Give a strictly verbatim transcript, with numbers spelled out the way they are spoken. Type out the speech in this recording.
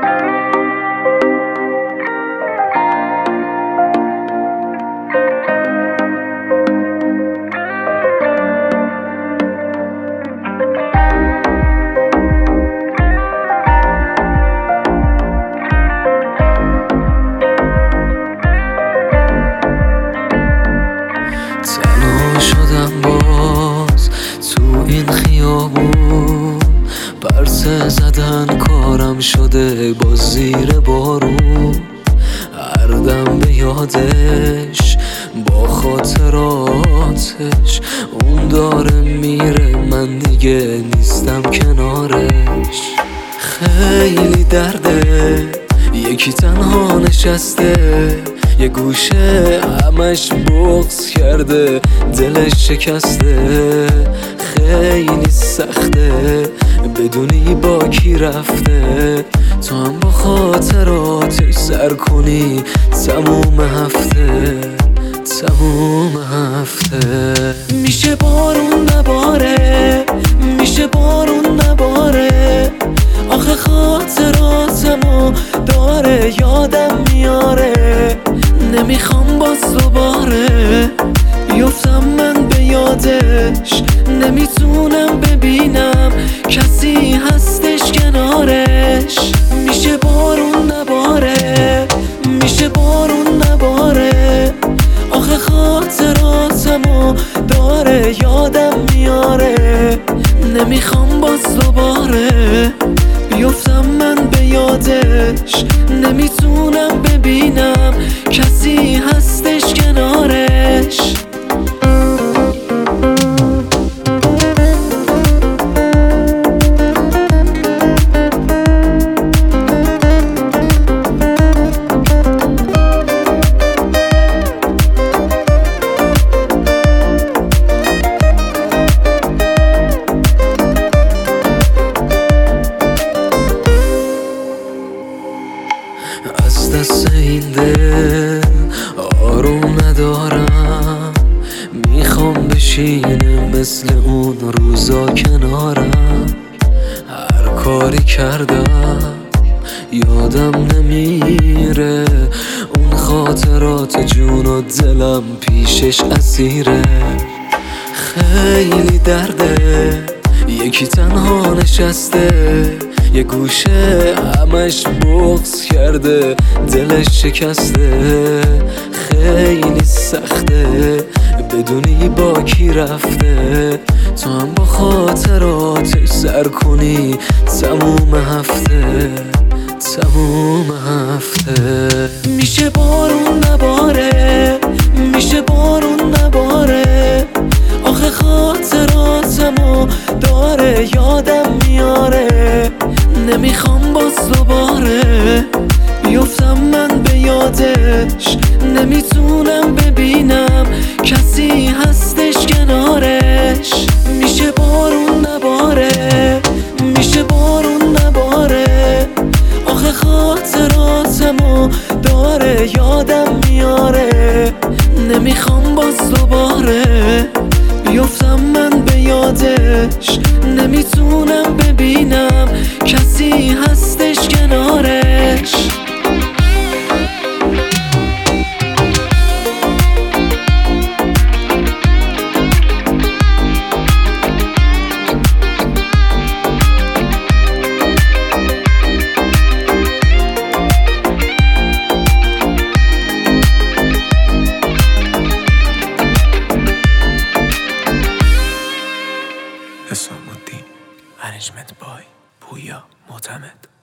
این خیابون پرسه زدن کارم شده با زیر بارون، هر دم به یادش با خاطراتش اون داره میره، من دیگه نیستم کنارش. خیلی درده یکی تنها نشسته یه گوشه، همش بغض کرده دلش شکسته. خیلی سخته بدونی با کی رفته، تو هم با خاطراتش سر کنی تموم هفته تموم هفته. میشه بارون نباره، میشه بارون نباره، آخه خاطراتمو داره یادم میاره. نمیخوام باز دوباره بیفتم من به یادش، نمیتونم ببینم کسی هستش کنارش. میشه بارون نباره، میشه بارون نباره، آخه خاطراتمو داره یادم میاره. نمیخوام باز دوباره بیفتم من به یادش، نمیتونم ببینم کسی هستش کنارش. از دست این دل آروم ندارم، میخوام بشینه مثل اون روزا کنارم. هر کاری کردم یادم نمیره، اون خاطرات جون و دلم پیشش اسیره. خیلی درده یکی تنها نشسته یه گوشه، همش بغض کرده دلش شکسته. خیلی سخته بدونی با کی رفته، تو هم با خاطراتش سر کنی تموم هفته تموم هفته. میشه بارون نباره، میشه بارون نباره، آخه خاطراتمو داره یادم میاره. نمیخوام باز دوباره بیفتم من به یادش، نمیتونم ببینم کسی هستش کنارش. میشه بارون نباره، میشه بارون نباره، آخه خاطراتمو داره یادم میاره. نمیخوام باز دوباره بیفتم من به یادش، نمیتونم ببینم کسی هستش کنارش. حسام الدین، منیجمنت بای پویا معتمد.